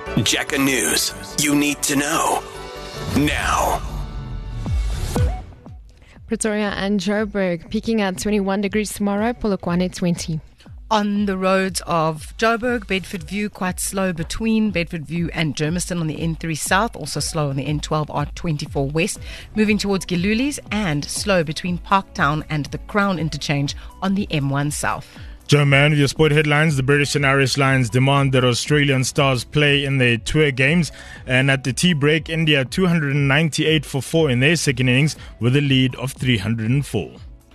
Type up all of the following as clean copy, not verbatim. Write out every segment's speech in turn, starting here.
Jacka News. You need to know now. Pretoria and Joburg peaking at 21 degrees tomorrow, Polokwane 20. On the roads of Joburg, Bedford View, quite slow between Bedford View and Germiston on the N3 South, also slow on the N12 R24 West, moving towards Giluli's, and slow between Parktown and the Crown Interchange on the M1 South. Joe Man, with your sport headlines. The British and Irish Lions demand that Australian stars play in their tour games. And at the tea break, India 298 for 4 in their second innings with a lead of 304.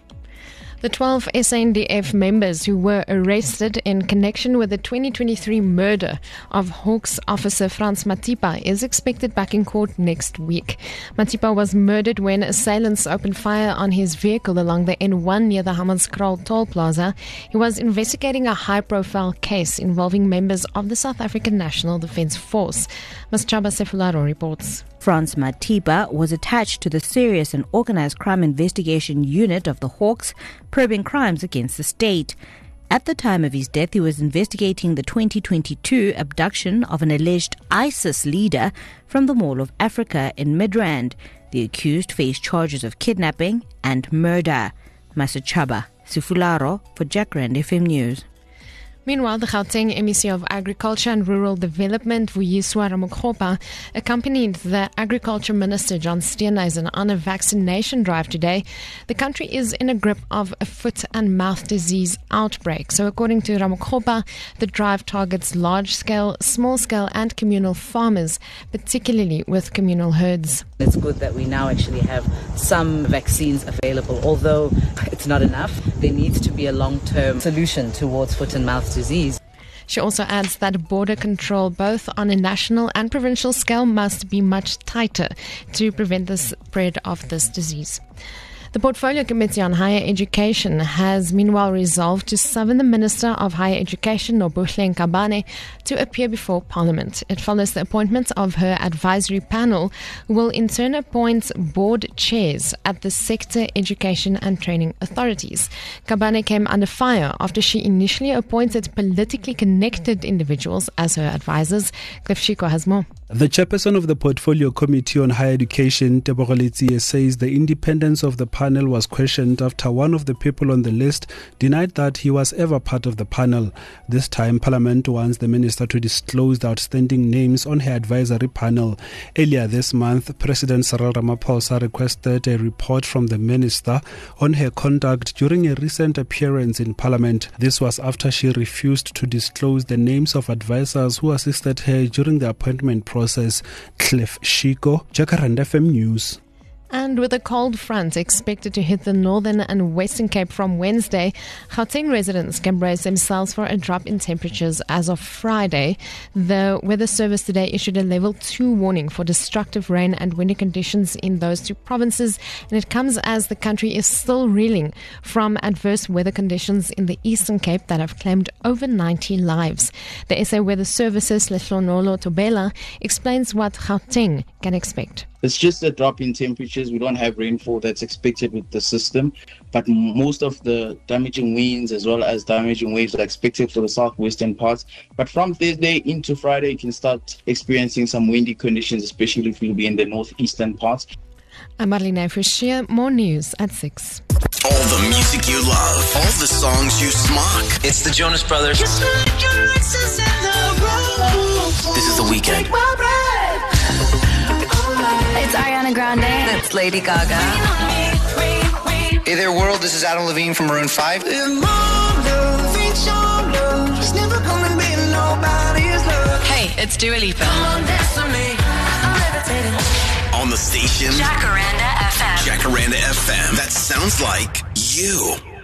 The 12 SANDF members who were arrested in connection with the 2023 murder of Hawks officer Frans Matipa is expected back in court next week. Matipa was murdered when assailants opened fire on his vehicle along the N1 near the Hammanskraal toll plaza. He was investigating a high-profile case involving members of the South African National Defence Force. Maschaba Sefularo reports. Frans Matipa was attached to the Serious and Organised Crime Investigation Unit of the Hawks, probing crimes against the state. At the time of his death, he was investigating the 2022 abduction of an alleged ISIS leader from the Mall of Africa in Midrand. The accused faced charges of kidnapping and murder. Masachaba Sifularo for Jacaranda FM News. Meanwhile, the Gauteng MEC of Agriculture and Rural Development, Vuyiswa Ramokgopa, accompanied the Agriculture Minister, John Steenhuisen, on a vaccination drive today. The country is in a grip of a foot and mouth disease outbreak. So according to Ramokgopa, the drive targets large-scale, small-scale and communal farmers, particularly with communal herds. It's good that we now actually have some vaccines available, although it's not enough. There needs to be a long-term solution towards foot and mouth disease. She also adds that border control, both on a national and provincial scale, must be much tighter to prevent the spread of this disease. The Portfolio Committee on Higher Education has meanwhile resolved to summon the Minister of Higher Education, Nobuhle Nkabane, to appear before Parliament. It follows the appointment of her advisory panel, who will in turn appoint board chairs at the sector education and training authorities. Nkabane came under fire after she initially appointed politically connected individuals as her advisors. Cliff Shiko has more. The chairperson of the Portfolio Committee on Higher Education, Tebogo Letsie, says the independence of the panel was questioned after one of the people on the list denied that he was ever part of the panel. This time, Parliament wants the minister to disclose the outstanding names on her advisory panel. Earlier this month, President Cyril Ramaphosa requested a report from the minister on her conduct during a recent appearance in Parliament. This was after she refused to disclose the names of advisors who assisted her during the appointment process. Cliff Shiko, Jacaranda FM News. And with a cold front expected to hit the northern and western Cape from Wednesday, Gauteng residents can brace themselves for a drop in temperatures as of Friday. The Weather Service today issued a level 2 warning for destructive rain and windy conditions in those two provinces, and it comes as the country is still reeling from adverse weather conditions in the eastern Cape that have claimed over 90 lives. The SA Weather Service's Lehlonolo Tobela explains what Gauteng can expect. It's just a drop in temperatures. We don't have rainfall that's expected with the system, but most of the damaging winds as well as damaging waves are expected for the southwestern parts. But from Thursday into Friday, you can start experiencing some windy conditions, especially if you'll be in the northeastern parts. I'm Marlene Frischier. More news at 6. All the music you love, all the songs you smock. It's the Jonas Brothers. This is The Weekend. It's Ariana Grande. It's Lady Gaga. Hey there, world. This is Adam Levine from Maroon 5. Hey, it's Dua Lipa. On the station, Jacaranda FM. Jacaranda FM. That sounds like you.